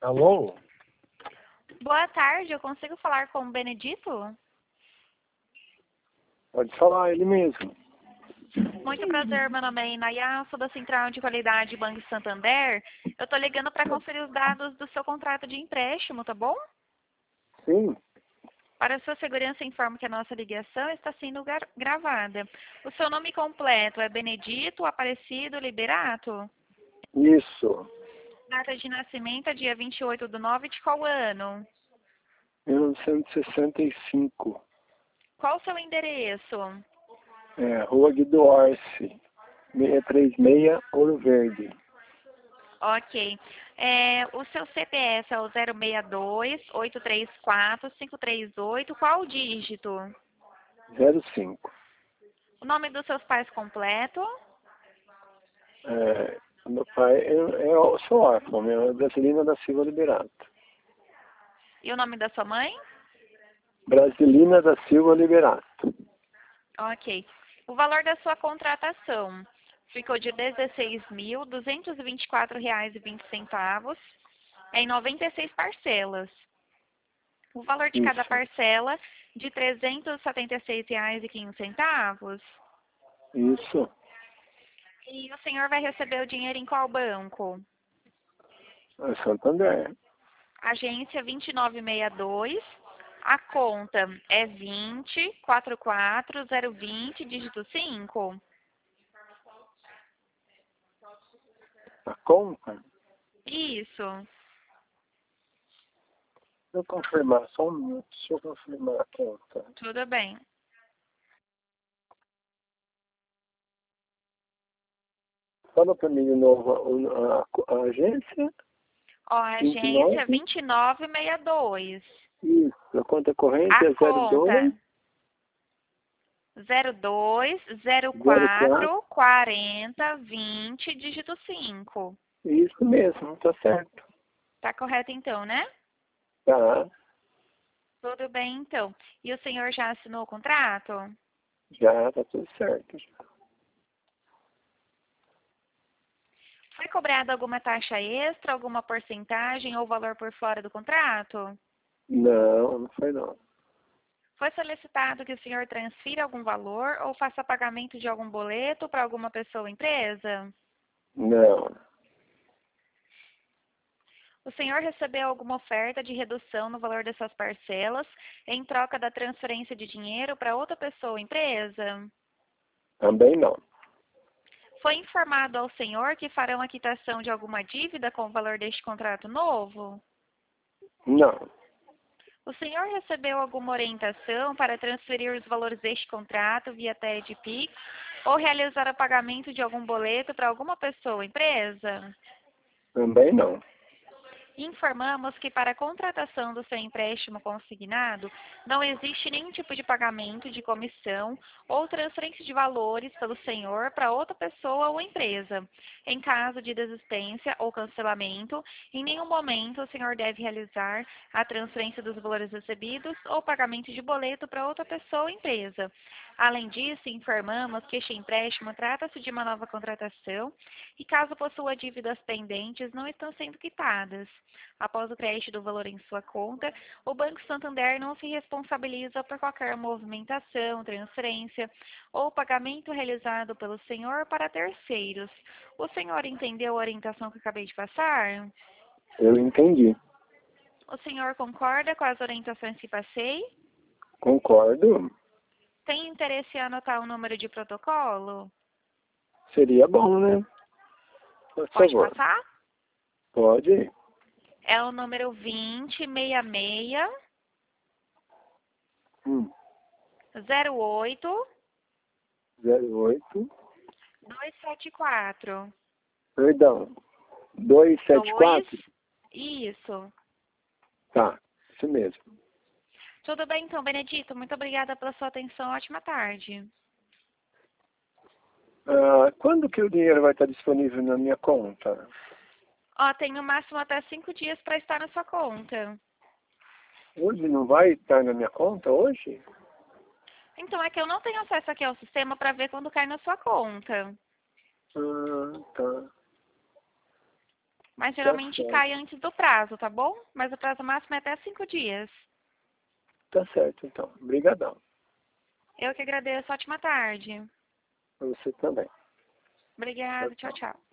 Alô? Boa tarde, eu consigo falar com o Benedito? Pode falar, ele mesmo. Muito prazer, meu nome é Inaya, sou da Central de Qualidade Banco Santander. Eu estou ligando para conferir os dados do seu contrato de empréstimo, tá bom? Sim, Para sua segurança, informo que a nossa ligação está sendo gravada. O seu nome completo é Benedito Aparecido Liberato? isso. Data de nascimento é dia 28/9 de qual ano? 1965. Qual o seu endereço? Rua Guido Orsi, 636, Ouro Verde. Ok. O seu CPF é o 062-834-538. Qual o dígito? 05. O nome dos seus pais completo? Meu pai eu sou órfão, meu é Brasilina da Silva Liberato. E o nome da sua mãe? Brasilina da Silva Liberato. Ok. O valor da sua contratação ficou de R$ 16.224,20 em 96 parcelas. O valor de cada Isso. parcela de R$ 376,15. Isso. E o senhor vai receber o dinheiro em qual banco? É Santander. Agência 2962. A conta é 2044020, dígito 5. A conta? Isso. Deixa eu confirmar, só um minuto, deixa eu confirmar a conta. Tudo bem. Fala para mim de novo a agência. Ó, a agência 29? 2962. Isso, a conta corrente A é 02 conta 02044020, dígito 5. Isso mesmo, tá certo. Tá correto então, né? Tá, Tudo bem então. E o senhor já assinou o contrato? já tá tudo certo. Foi cobrada alguma taxa extra, alguma porcentagem ou valor por fora do contrato? Não, não foi não. Foi solicitado que o senhor transfira algum valor ou faça pagamento de algum boleto para alguma pessoa ou empresa? Não, O senhor recebeu alguma oferta de redução no valor dessas parcelas em troca da transferência de dinheiro para outra pessoa ou empresa? também não. Foi informado ao senhor que farão a quitação de alguma dívida com o valor deste contrato novo? Não, O senhor recebeu alguma orientação para transferir os valores deste contrato via TED Pix ou realizar o pagamento de algum boleto para alguma pessoa ou empresa? também não. Informamos que para a contratação do seu empréstimo consignado, não existe nenhum tipo de pagamento de comissão ou transferência de valores pelo senhor para outra pessoa ou empresa. Em caso de desistência ou cancelamento, em nenhum momento o senhor deve realizar a transferência dos valores recebidos ou pagamento de boleto para outra pessoa ou empresa. Além disso, informamos que este empréstimo trata-se de uma nova contratação e, caso possua dívidas pendentes, não estão sendo quitadas. Após o crédito do valor em sua conta, o Banco Santander não se responsabiliza por qualquer movimentação, transferência ou pagamento realizado pelo senhor para terceiros. O senhor entendeu a orientação que acabei de passar? Eu entendi. O senhor concorda com as orientações que passei? Concordo. Tem interesse em anotar o número de protocolo? Seria bom, né? Por Pode favor. passar? Pode? É o número 2066 Hum. 08 08. 274. Perdão. 274? Isso. Tá, isso mesmo. Tudo bem então, Benedito. Muito obrigada pela sua atenção. Ótima tarde. Quando que o dinheiro vai estar disponível na minha conta? Ó, tem no máximo até 5 dias para estar na sua conta. Hoje não vai estar na minha conta hoje? Então, é que eu não tenho acesso aqui ao sistema para ver quando cai na sua conta. Tá. Mas Tá geralmente certo. cai antes do prazo, tá bom? Mas o prazo máximo é até 5 dias. Tá certo, então. Obrigadão. Eu que agradeço. Ótima tarde. Pra você também. Tchau, Obrigada. Tchau, tchau. tchau.